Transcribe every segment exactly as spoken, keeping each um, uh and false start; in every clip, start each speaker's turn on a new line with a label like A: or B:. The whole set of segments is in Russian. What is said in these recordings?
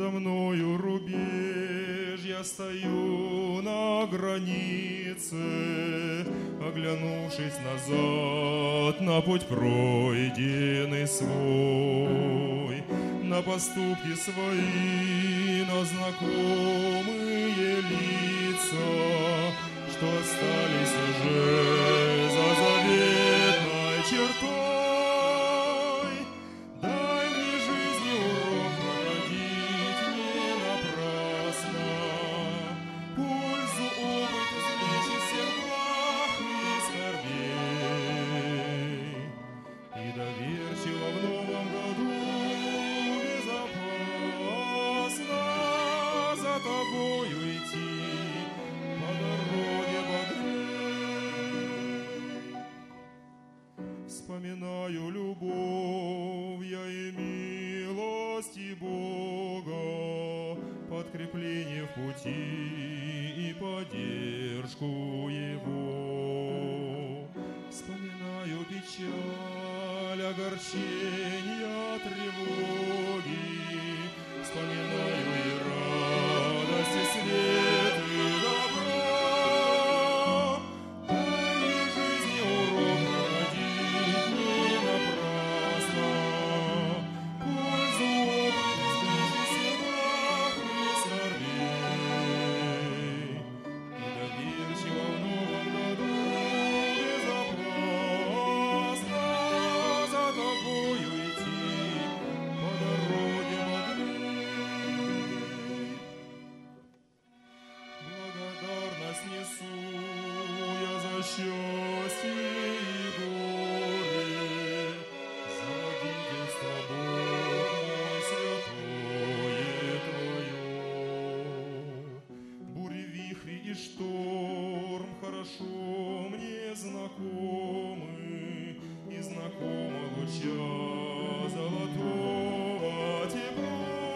A: Предо мною рубеж, я стою на границе, оглянувшись назад на путь пройденный свой, на поступки свои, на знакомые лица, что остались уже за заветной чертой. Дай мне жизни урок наградить не напрасно, пользу, опыт извлечь из всех благ и скорбей, и доверчиво в новом году безопасно за тобою идти по дороге бодрей. Вспоминаю любовь я и милости Бога, подкрепление в пути и поддержку Его. Вспоминаю печаль, огорчения, тревоги, вспоминаю и радость, и свет, и добро. Дай мне жизни урок наградить не напрасно, пользу, опыт извлечь из всех благ и скорбей, и доверчиво в новом году безопасно за тобою идти по дороге бодрей. Благодарность несу я за счастье и горе, за водительство, Бог мой, святое Твое. Бури, вихри и шторм хорошо мне знакомы, и знакомо луча золотого тепло.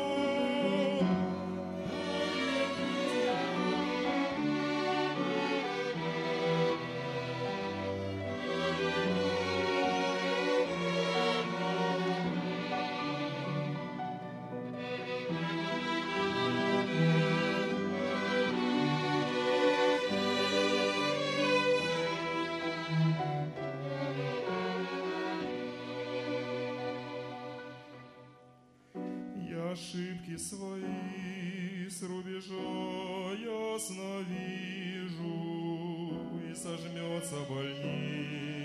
A: Я ошибки свои с рубежа ясно вижу, и сожмется больней